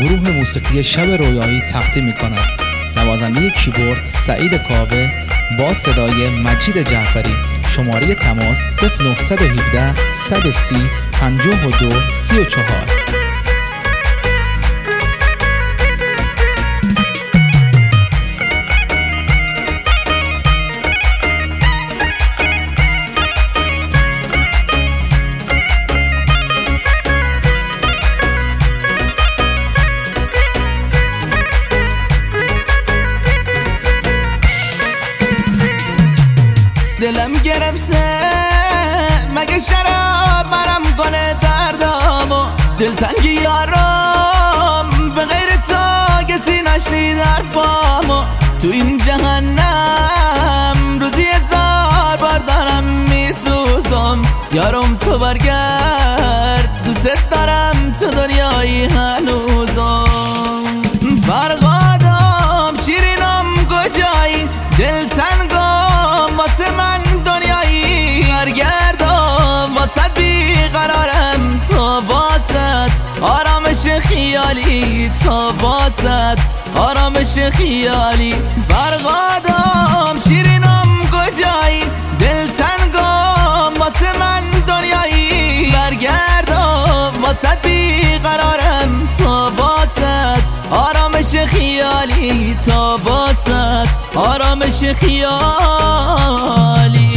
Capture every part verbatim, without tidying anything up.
گروه موسیقی شب رویایی تقدیم می‌کند. نوازنده کیبورد سعید کاوه با صدای مجید جعفری. شماره تماس صفر نه یک هفت صد و سی پنجاه و دو سی و چهار. دلم گرفته مگه شراب مرم کنه دردامو، دلتنگی یارم به غیر تو کسی نشنید حرفامو. تو این جهنم روزی هزار بار دارم میسوزم، یارم تو برگرد دوست دارم تو دنیایی هنوزم. فرقادم شیرینم کجایی، دلتنگم واسه من دنیایی، برگردم واسه بیقرارم تا واسد آرامش خیالی، تا واسد آرامش خیالی. فرقادم شیرینم کجایی، دلتنگم واسه من دنیایی، برگردم واسه بیقرارم تا واسد آرامش خیالی، تا واسد آرامش خیالی.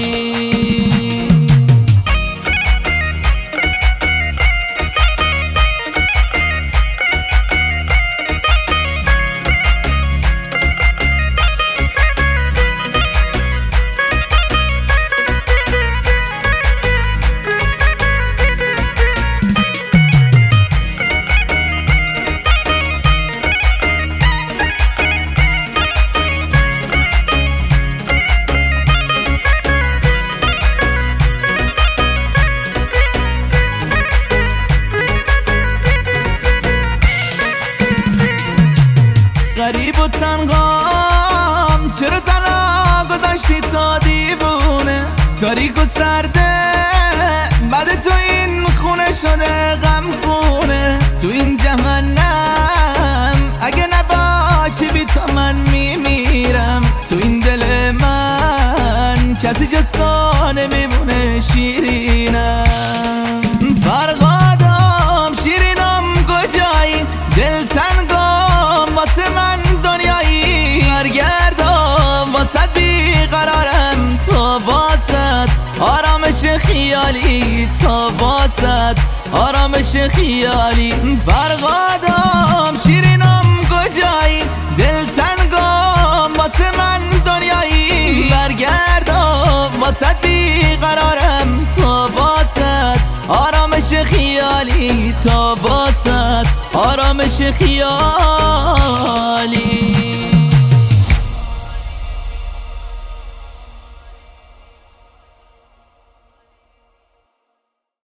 غریب و تنهام چرا تنها گذاشتی تا دیوونه، تاریک و سرده بعد تو این خونه شده غم خونه. تو این جهنم اگه نباشی بی تو من میمیرم، تو این دل من کسی جز تو نمیمونه شیرینم. فرقادم شیرینم کجایی، دلتنگم واسه من دنیایی، برگردم واسه بیقرارم تا واسد آرامش خیالی، تا واسد آرامش خیالی. فرقادم شیرینم کجایی، دلتنگم واسه من دنیایی، برگردم واسه بیقرارم تا واسد آرامش خیالی، تا واسد آرامش خیالی.